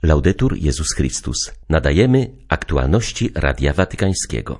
Laudetur Jezus Chrystus. Nadajemy aktualności Radia Watykańskiego.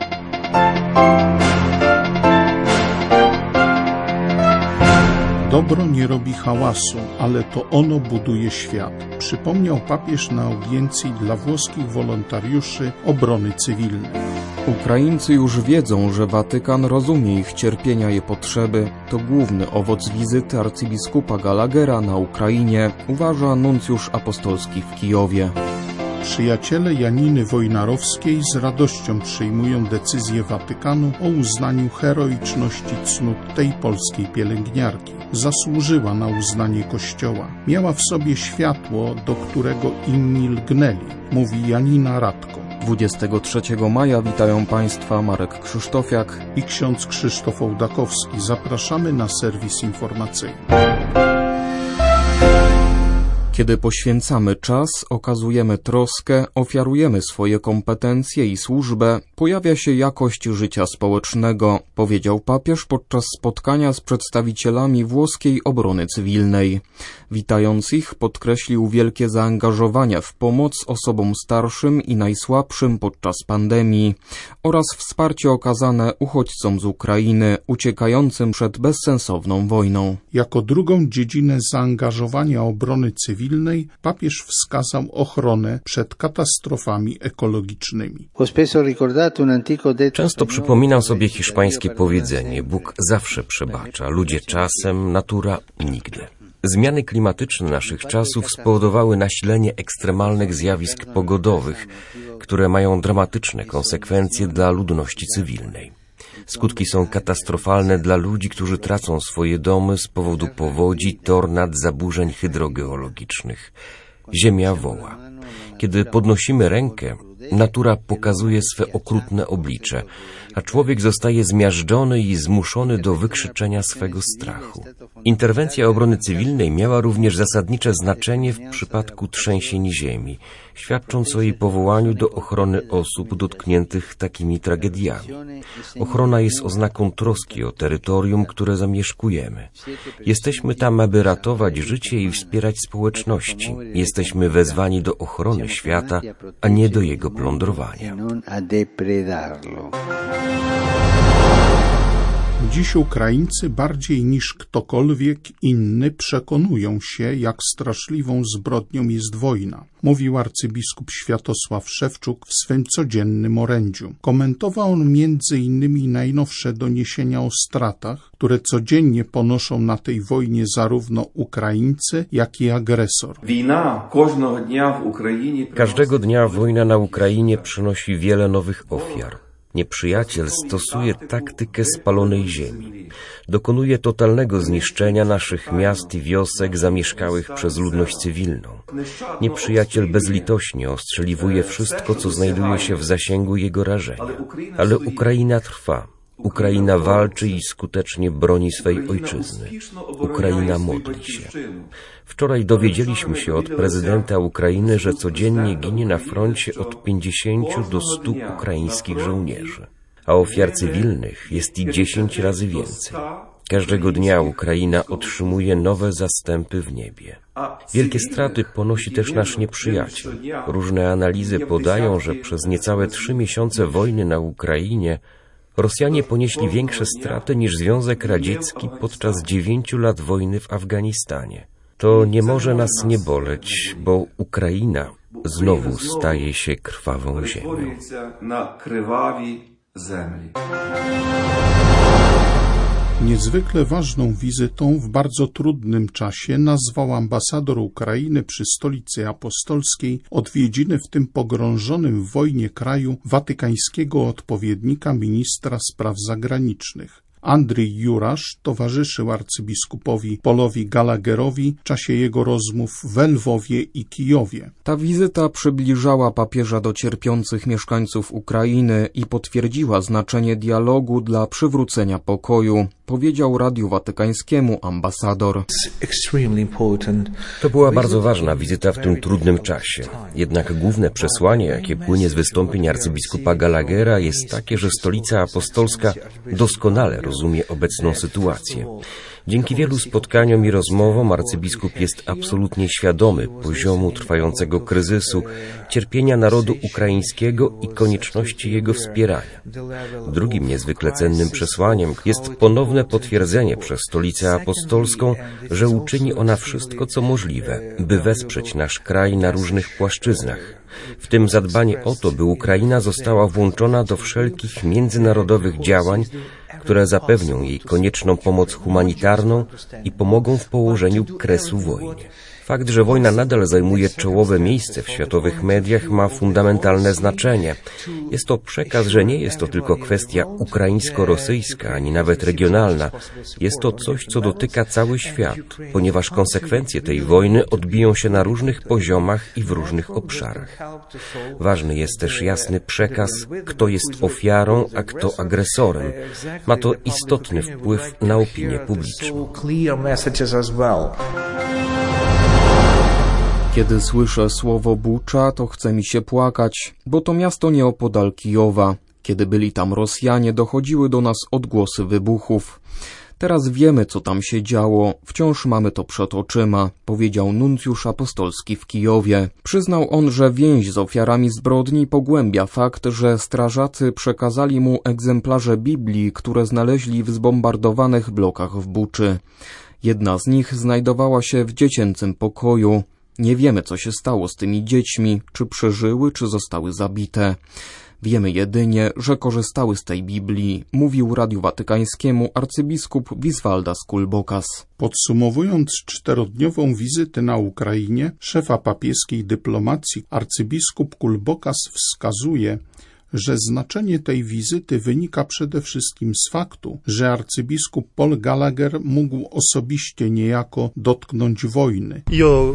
Dobro nie robi hałasu, ale to ono buduje świat. Przypomniał papież na audiencji dla włoskich wolontariuszy obrony cywilnej. Ukraińcy już wiedzą, że Watykan rozumie ich cierpienia i potrzeby. To główny owoc wizyty arcybiskupa Gallaghera na Ukrainie, uważa nuncjusz apostolski w Kijowie. Przyjaciele Janiny Wojnarowskiej z radością przyjmują decyzję Watykanu o uznaniu heroiczności cnót tej polskiej pielęgniarki. Zasłużyła na uznanie Kościoła. Miała w sobie światło, do którego inni lgnęli, mówi Janina Radko. 23 maja witają Państwa Marek Krzysztofiak i ksiądz Krzysztof Ołdakowski. Zapraszamy na serwis informacyjny. Kiedy poświęcamy czas, okazujemy troskę, ofiarujemy swoje kompetencje i służbę, pojawia się jakość życia społecznego, powiedział papież podczas spotkania z przedstawicielami włoskiej obrony cywilnej. Witając ich, podkreślił wielkie zaangażowanie w pomoc osobom starszym i najsłabszym podczas pandemii oraz wsparcie okazane uchodźcom z Ukrainy uciekającym przed bezsensowną wojną. Jako drugą dziedzinę zaangażowania obrony cywilnej papież wskazał ochronę przed katastrofami ekologicznymi. Często przypominam sobie hiszpańskie powiedzenie: Bóg zawsze przebacza, ludzie czasem, natura nigdy. Zmiany klimatyczne naszych czasów spowodowały nasilenie ekstremalnych zjawisk pogodowych, które mają dramatyczne konsekwencje dla ludności cywilnej. Skutki są katastrofalne dla ludzi, którzy tracą swoje domy z powodu powodzi, tornad, zaburzeń hydrogeologicznych. Ziemia woła. Kiedy podnosimy rękę, natura pokazuje swe okrutne oblicze, a człowiek zostaje zmiażdżony i zmuszony do wykrzyczenia swego strachu. Interwencja obrony cywilnej miała również zasadnicze znaczenie w przypadku trzęsień ziemi, świadcząc o jej powołaniu do ochrony osób dotkniętych takimi tragediami. Ochrona jest oznaką troski o terytorium, które zamieszkujemy. Jesteśmy tam, aby ratować życie i wspierać społeczności. Jesteśmy wezwani do ochrony świata, a nie do jego plądrowania. Dziś Ukraińcy bardziej niż ktokolwiek inny przekonują się, jak straszliwą zbrodnią jest wojna, mówił arcybiskup Światosław Szewczuk w swym codziennym orędziu. Komentował on m.in. najnowsze doniesienia o stratach, które codziennie ponoszą na tej wojnie zarówno Ukraińcy, jak i agresor. Każdego dnia wojna na Ukrainie przynosi wiele nowych ofiar. Nieprzyjaciel stosuje taktykę spalonej ziemi. Dokonuje totalnego zniszczenia naszych miast i wiosek zamieszkałych przez ludność cywilną. Nieprzyjaciel bezlitośnie ostrzeliwuje wszystko, co znajduje się w zasięgu jego rażenia. Ale Ukraina trwa. Ukraina walczy i skutecznie broni swej ojczyzny. Ukraina modli się. Wczoraj dowiedzieliśmy się od prezydenta Ukrainy, że codziennie ginie na froncie od 50 do 100 ukraińskich żołnierzy, a ofiar cywilnych jest i 10 razy więcej. Każdego dnia Ukraina otrzymuje nowe zastępy w niebie. Wielkie straty ponosi też nasz nieprzyjaciel. Różne analizy podają, że przez niecałe 3 miesiące wojny na Ukrainie Rosjanie ponieśli większe straty niż Związek Radziecki podczas 9 lat wojny w Afganistanie. To nie może nas nie boleć, bo Ukraina znowu staje się krwawą ziemią. Niezwykle ważną wizytą w bardzo trudnym czasie nazwał ambasador Ukrainy przy Stolicy Apostolskiej odwiedziny w tym pogrążonym w wojnie kraju watykańskiego odpowiednika ministra spraw zagranicznych. Andrzej Jurasz towarzyszył arcybiskupowi Polowi Gallagherowi w czasie jego rozmów w Lwowie i Kijowie. Ta wizyta przybliżała papieża do cierpiących mieszkańców Ukrainy i potwierdziła znaczenie dialogu dla przywrócenia pokoju, powiedział Radiu Watykańskiemu ambasador. To była bardzo ważna wizyta w tym trudnym czasie. Jednak główne przesłanie, jakie płynie z wystąpień arcybiskupa Gallaghera, jest takie, że Stolica Apostolska doskonale rozumie obecną sytuację. Dzięki wielu spotkaniom i rozmowom arcybiskup jest absolutnie świadomy poziomu trwającego kryzysu, cierpienia narodu ukraińskiego i konieczności jego wspierania. Drugim niezwykle cennym przesłaniem jest ponowne potwierdzenie przez Stolicę Apostolską, że uczyni ona wszystko, co możliwe, by wesprzeć nasz kraj na różnych płaszczyznach. W tym zadbanie o to, by Ukraina została włączona do wszelkich międzynarodowych działań, które zapewnią jej konieczną pomoc humanitarną i pomogą w położeniu kresu wojnie. Fakt, że wojna nadal zajmuje czołowe miejsce w światowych mediach, ma fundamentalne znaczenie. Jest to przekaz, że nie jest to tylko kwestia ukraińsko-rosyjska, ani nawet regionalna. Jest to coś, co dotyka cały świat, ponieważ konsekwencje tej wojny odbiją się na różnych poziomach i w różnych obszarach. Ważny jest też jasny przekaz, kto jest ofiarą, a kto agresorem. Ma to istotny wpływ na opinię publiczną. Kiedy słyszę słowo Bucza, to chce mi się płakać, bo to miasto nieopodal Kijowa. Kiedy byli tam Rosjanie, dochodziły do nas odgłosy wybuchów. Teraz wiemy, co tam się działo, wciąż mamy to przed oczyma, powiedział nuncjusz apostolski w Kijowie. Przyznał on, że więź z ofiarami zbrodni pogłębia fakt, że strażacy przekazali mu egzemplarze Biblii, które znaleźli w zbombardowanych blokach w Buczy. Jedna z nich znajdowała się w dziecięcym pokoju. Nie wiemy, co się stało z tymi dziećmi, czy przeżyły, czy zostały zabite. Wiemy jedynie, że korzystały z tej Biblii, mówił Radiu Watykańskiemu arcybiskup Wisvaldas Kulbokas. Podsumowując 4-dniową wizytę na Ukrainie, szefa papieskiej dyplomacji arcybiskup Kulbokas wskazuje, że znaczenie tej wizyty wynika przede wszystkim z faktu, że arcybiskup Paul Gallagher mógł osobiście niejako dotknąć wojny.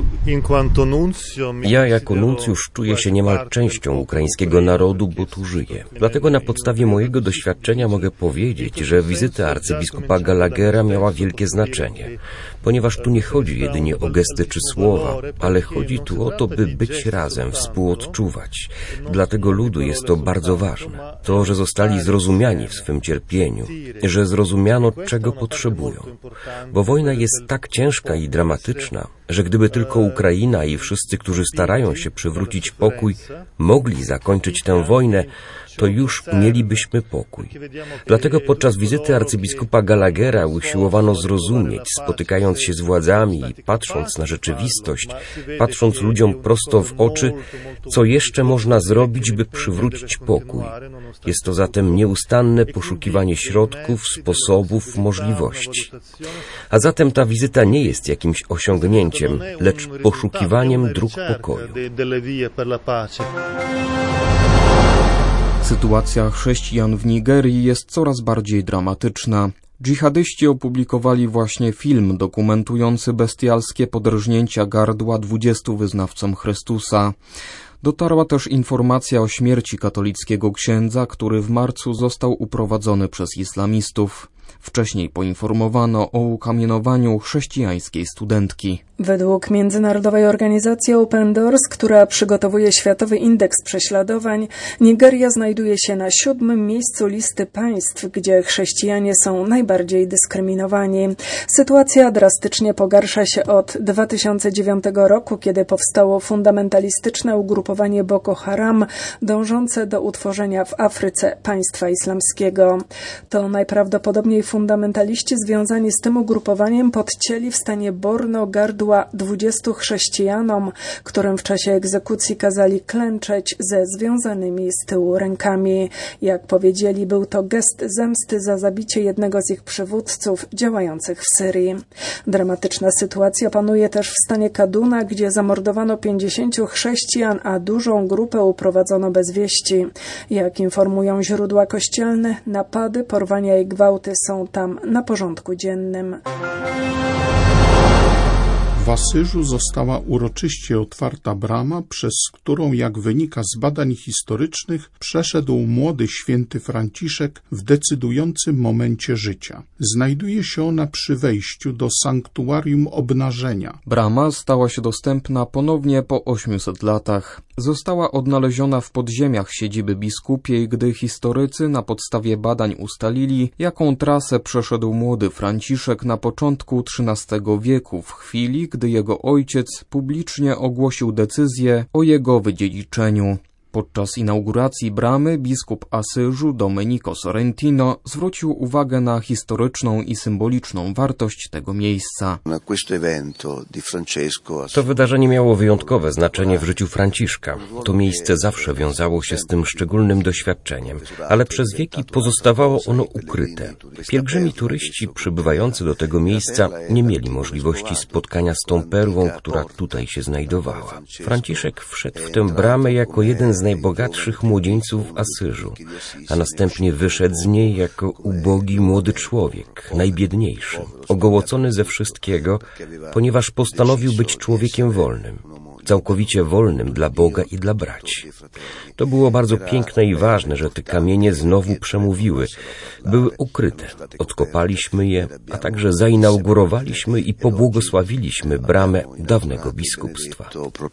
Ja jako nuncjusz czuję się niemal częścią ukraińskiego narodu, bo tu żyję. Dlatego na podstawie mojego doświadczenia mogę powiedzieć, że wizyta arcybiskupa Gallaghera miała wielkie znaczenie, ponieważ tu nie chodzi jedynie o gesty czy słowa, ale chodzi tu o to, by być razem, współodczuwać. Dla tego ludu jest to bardzo ważne. To, że zostali zrozumiani w swym cierpieniu, że zrozumiano, czego potrzebują. Bo wojna jest tak ciężka i dramatyczna, że gdyby tylko Ukraina i wszyscy, którzy starają się przywrócić pokój, mogli zakończyć tę wojnę, to już mielibyśmy pokój. Dlatego podczas wizyty arcybiskupa Gallaghera usiłowano zrozumieć, spotykając się z władzami i patrząc na rzeczywistość, patrząc ludziom prosto w oczy, co jeszcze można zrobić, by przywrócić pokój. Jest to zatem nieustanne poszukiwanie środków, sposobów, możliwości. A zatem ta wizyta nie jest jakimś osiągnięciem, lecz poszukiwaniem dróg pokoju. Sytuacja chrześcijan w Nigerii jest coraz bardziej dramatyczna. Dżihadyści opublikowali właśnie film dokumentujący bestialskie podrżnięcia gardła 20 wyznawcom Chrystusa. Dotarła też informacja o śmierci katolickiego księdza, który w marcu został uprowadzony przez islamistów. Wcześniej poinformowano o ukamienowaniu chrześcijańskiej studentki. Według międzynarodowej organizacji Open Doors, która przygotowuje Światowy Indeks Prześladowań, Nigeria znajduje się na 7. miejscu listy państw, gdzie chrześcijanie są najbardziej dyskryminowani. Sytuacja drastycznie pogarsza się od 2009 roku, kiedy powstało fundamentalistyczne ugrupowanie Boko Haram, dążące do utworzenia w Afryce państwa islamskiego. To najprawdopodobniej fundamentaliści związani z tym ugrupowaniem podcięli w stanie Borno gardło 20 chrześcijanom, którym w czasie egzekucji kazali klęczeć ze związanymi z tyłu rękami. Jak powiedzieli, był to gest zemsty za zabicie jednego z ich przywódców działających w Syrii. Dramatyczna sytuacja panuje też w stanie Kaduna, gdzie zamordowano 50 chrześcijan, a dużą grupę uprowadzono bez wieści. Jak informują źródła kościelne, napady, porwania i gwałty są tam na porządku dziennym. W Asyżu została uroczyście otwarta brama, przez którą, jak wynika z badań historycznych, przeszedł młody święty Franciszek w decydującym momencie życia. Znajduje się ona przy wejściu do sanktuarium Obnażenia. Brama stała się dostępna ponownie po 800 latach. Została odnaleziona w podziemiach siedziby biskupiej, gdy historycy na podstawie badań ustalili, jaką trasę przeszedł młody Franciszek na początku XIII wieku, w chwili, gdy jego ojciec publicznie ogłosił decyzję o jego wydziedziczeniu. Podczas inauguracji bramy biskup Asyżu Domenico Sorrentino zwrócił uwagę na historyczną i symboliczną wartość tego miejsca. To wydarzenie miało wyjątkowe znaczenie w życiu Franciszka. To miejsce zawsze wiązało się z tym szczególnym doświadczeniem, ale przez wieki pozostawało ono ukryte. Pielgrzymi turyści przybywający do tego miejsca nie mieli możliwości spotkania z tą perłą, która tutaj się znajdowała. Franciszek wszedł w tę bramę jako jeden z najbogatszych młodzieńców w Asyżu, a następnie wyszedł z niej jako ubogi młody człowiek, najbiedniejszy, ogołocony ze wszystkiego, ponieważ postanowił być człowiekiem wolnym, całkowicie wolnym dla Boga i dla braci. To było bardzo piękne i ważne, że te kamienie znowu przemówiły. Były ukryte. Odkopaliśmy je, a także zainaugurowaliśmy i pobłogosławiliśmy bramę dawnego biskupstwa.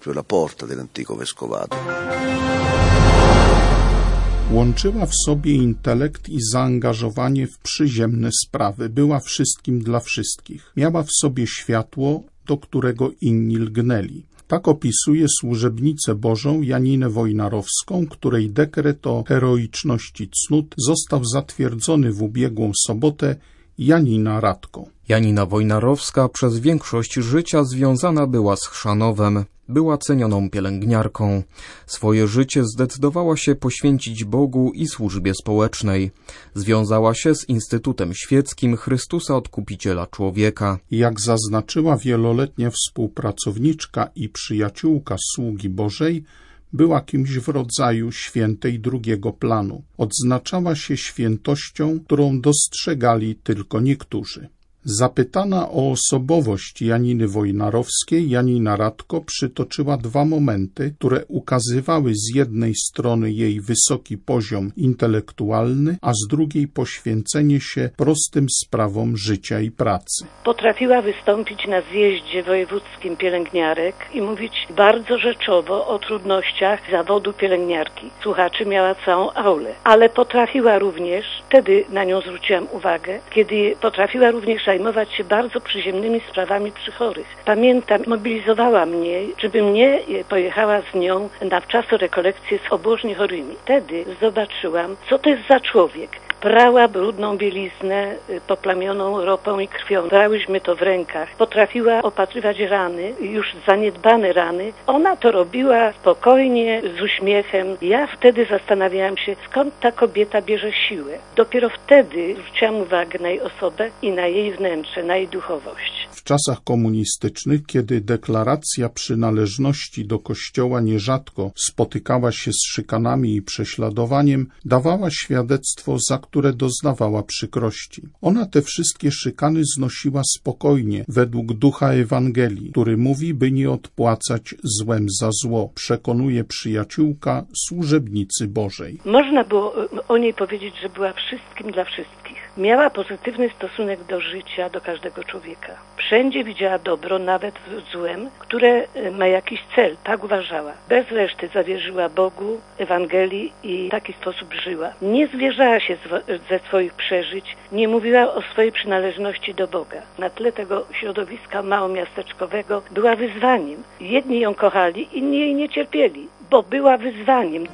Łączyła w sobie intelekt i zaangażowanie w przyziemne sprawy. Była wszystkim dla wszystkich. Miała w sobie światło, do którego inni lgnęli. Tak opisuje służebnicę Bożą Janinę Wojnarowską, której dekret o heroiczności cnót został zatwierdzony w ubiegłą sobotę Janina Radką. Janina Wojnarowska przez większość życia związana była z Chrzanowem. Była cenioną pielęgniarką. Swoje życie zdecydowała się poświęcić Bogu i służbie społecznej. Związała się z Instytutem Świeckim Chrystusa Odkupiciela Człowieka. Jak zaznaczyła wieloletnia współpracowniczka i przyjaciółka sługi Bożej, była kimś w rodzaju świętej drugiego planu. Odznaczała się świętością, którą dostrzegali tylko niektórzy. Zapytana o osobowość Janiny Wojnarowskiej, Janina Radko przytoczyła dwa momenty, które ukazywały z jednej strony jej wysoki poziom intelektualny, a z drugiej poświęcenie się prostym sprawom życia i pracy. Potrafiła wystąpić na zjeździe wojewódzkim pielęgniarek i mówić bardzo rzeczowo o trudnościach zawodu pielęgniarki. Słuchaczy miała całą aulę, ale potrafiła również, wtedy na nią zwróciłam uwagę, kiedy potrafiła również zajmować się bardzo przyziemnymi sprawami przy chorych. Pamiętam, mobilizowała mnie, żebym nie pojechała z nią na wczasorekolekcję z obłożnie chorymi. Wtedy zobaczyłam, co to jest za człowiek. Prała brudną bieliznę poplamioną ropą i krwią. Brałyśmy to w rękach. Potrafiła opatrywać rany, już zaniedbane rany. Ona to robiła spokojnie, z uśmiechem. Ja wtedy zastanawiałam się, skąd ta kobieta bierze siłę. Dopiero wtedy zwróciłam uwagę na jej osobę i na jej wnętrze, na jej duchowość. W czasach komunistycznych, kiedy deklaracja przynależności do Kościoła nierzadko spotykała się z szykanami i prześladowaniem, dawała świadectwo, za które doznawała przykrości. Ona te wszystkie szykany znosiła spokojnie, według ducha Ewangelii, który mówi, by nie odpłacać złem za zło, przekonuje przyjaciółka służebnicy Bożej. Można było o niej powiedzieć, że była wszystkim dla wszystkich. Miała pozytywny stosunek do życia, do każdego człowieka. Wszędzie widziała dobro, nawet w złem, które ma jakiś cel, tak uważała. Bez reszty zawierzyła Bogu, Ewangelii i w taki sposób żyła. Nie zwierzała się ze swoich przeżyć, nie mówiła o swojej przynależności do Boga. Na tle tego środowiska małomiasteczkowego była wyzwaniem. Jedni ją kochali, inni jej nie cierpieli, bo była wyzwaniem.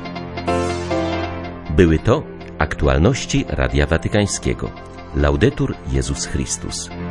Były to aktualności Radia Watykańskiego. Laudetur Jezus Chrystus.